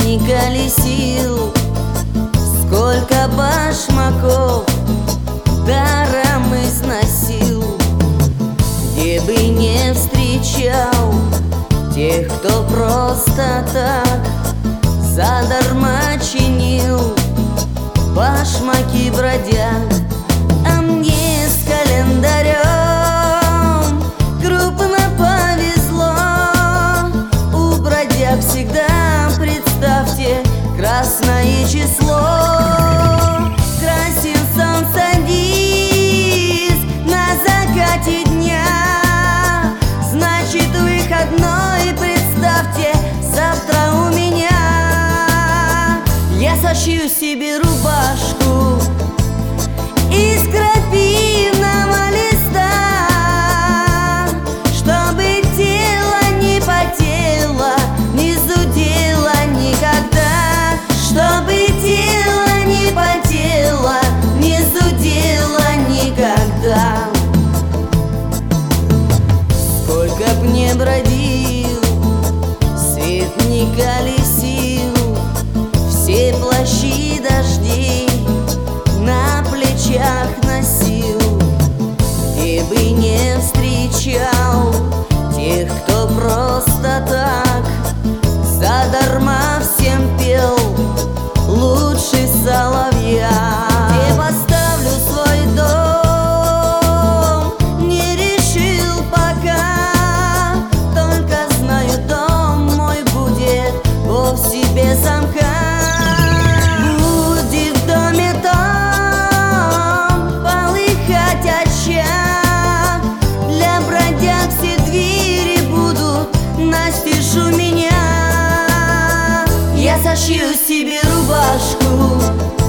не колесил, сколько башмаков даром износил. Где бы не встречал тех, кто просто так задарма чинил, башмаки бродят. А мне с календарем крупно повезло. У бродяг всегда, представьте, красное число. Красив солнце диск на закате дня, значит выходной, представьте, завтра у меня. Я сошью себе рубашку из крапивного листа, чтобы тело не потело, не зудело никогда. Чтобы тело не потело, не зудело никогда. Сколько б не бродил, свет не колесил, все плащи дождей на плечах носил. Где бы не встречал тех, кто просто так задарма всем пел лучше соловья. Где поставлю свой дом, не решил пока, только знаю, дом мой будет вовсе без замка. Будет в доме том полыхать очаг, для бродяг все двери будут настежь у меня. Я сошью себе рубашку